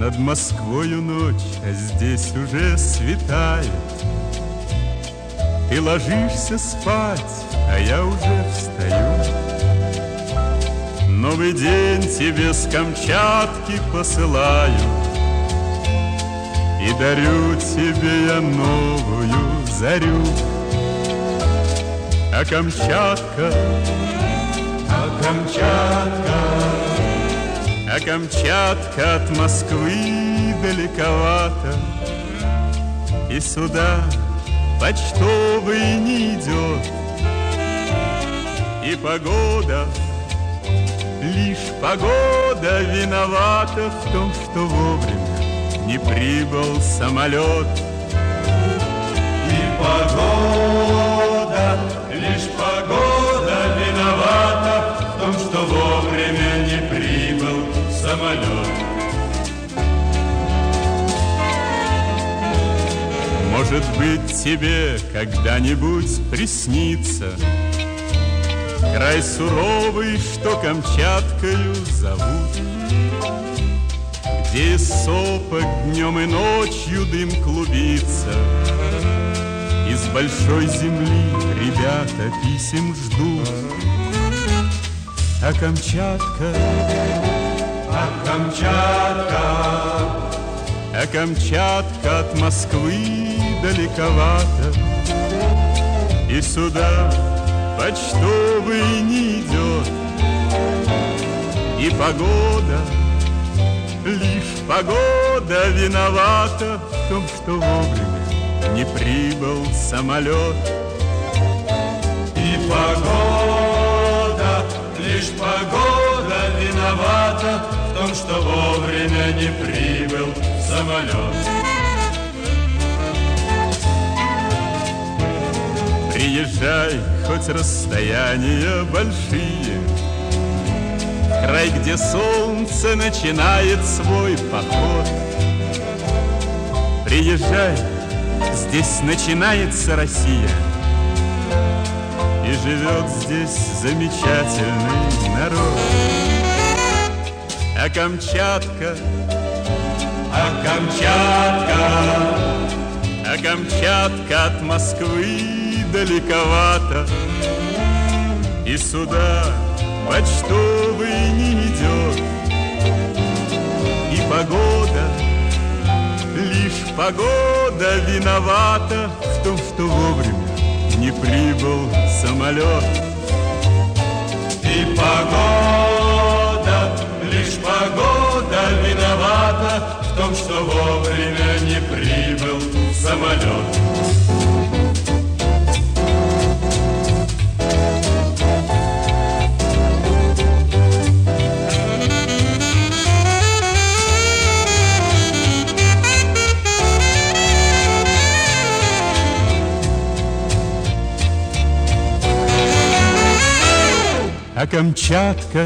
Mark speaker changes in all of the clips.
Speaker 1: Над Москвою ночь, а здесь уже светает. Ты ложишься спать, а я уже встаю. Новый день тебе с Камчатки посылаю, и дарю тебе я новую зарю. А Камчатка, а Камчатка от Москвы далековато, и сюда почтовый не идет. И погода, лишь погода виновата в том, что вовремя не прибыл самолет.
Speaker 2: И погода, лишь погода виновата в том, что вовремя не прибыл самолет.
Speaker 1: Может быть, тебе когда-нибудь приснится край суровый, что Камчаткою зовут, где из сопок днем и ночью дым клубится. Из большой земли ребята писем ждут. А Камчатка, а Камчатка от Москвы далековато, и сюда почтовый не идет. И погода, лишь погода виновата в том, что вовремя не прибыл самолет.
Speaker 2: И погода, лишь погода виновата в том, что вовремя не прибыл самолет.
Speaker 1: Приезжай, хоть расстояния большие, край, где солнце начинает свой поход. Приезжай, здесь начинается Россия, и живет здесь замечательный народ. А Камчатка,
Speaker 2: а
Speaker 1: Камчатка от Москвы далековато, и сюда почтовый не идет. И погода, лишь погода виновата в том, что вовремя не прибыл самолет.
Speaker 2: И погода, лишь погода виновата в том, что вовремя не прибыл самолет.
Speaker 1: А Камчатка,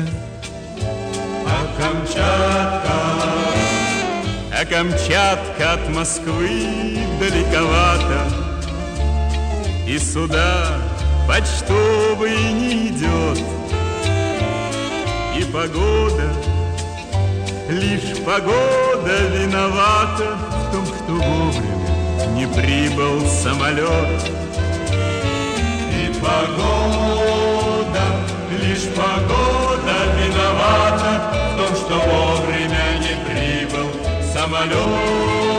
Speaker 1: а Камчатка от Москвы далековато, и сюда почтовый не идет. И погода, лишь погода виновата в том, что вовремя не прибыл самолет.
Speaker 2: И погода, лишь погода виновата в том, что вовремя не прибыл самолет.